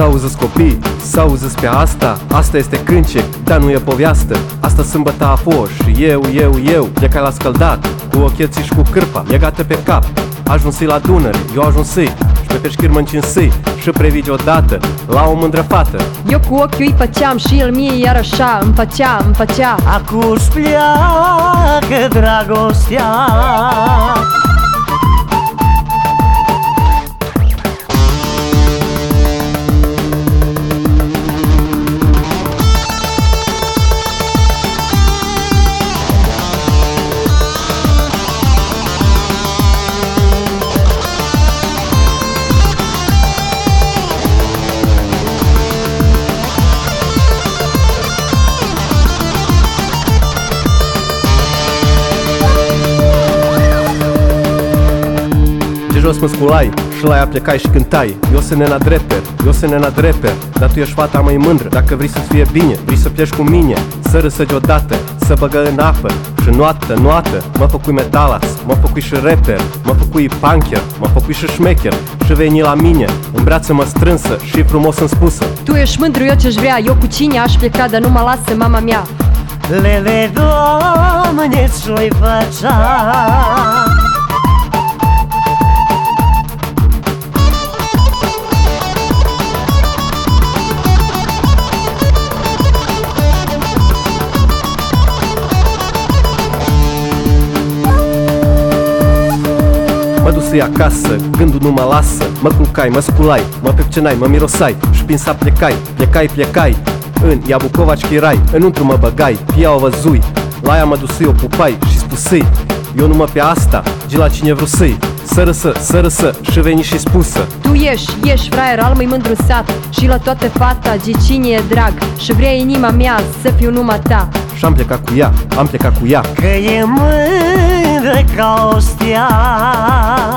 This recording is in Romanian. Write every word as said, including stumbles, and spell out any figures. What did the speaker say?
S-auzi copii, s-auzi pe asta. Asta este câncec, dar nu e povestească. Asta sâmbătă a fost și eu, eu, eu plecai la scăldat, cu ocheții și cu cârpa legată pe cap. Ajunsi la Dunăre, eu ajunsi și pe peșchir mă încinsei și previgi odată la o mândră fată. Eu cu ochiul îi făceam și el mie iar așa îmi făcea, îmi făcea. Acu-și pleacă dragostea. De jos mă sculai și la ea plecai și cântai. Eu sunt nena dreper, eu sunt nena dreper, dar tu ești fata mai mândră. Dacă vrei să-ți fie bine, vrei să pleci cu mine, să râsă deodată, să băgă în apă. Și noată, noată, mă făcui metalas, mă făcui și rapper, mă făcui punker, mă făcui și șmecher. Și veni la mine, în brață-mă strânsă și frumos îmi spusă: Tu ești mândru, eu ce-și vrea, eu cu cine aș pleca, dar nu mă lasă mama mea. Lele, Doamne, ce-i făcea. Mă dusei acasă, gândul nu mă lasă. Mă culcai, mă sculai, mă pepcenai, mă mirosai și prin sat plecai, plecai, plecai în Iabucovaci chirai, înăuntru mă băgai, pia o văzui. La ea mă dusei, o pupai și spusei: eu nu mă pe asta, gi la cine vrusei. Să râsă, să râsă și veni și spusă: Tu ești, ești fraier al măi mândru sat și la toate fata, gi cine e drag și vrea inima mea să fiu numai ta. Și am plecat cu ea, am plecat cu ea, că e mândră ca o stea.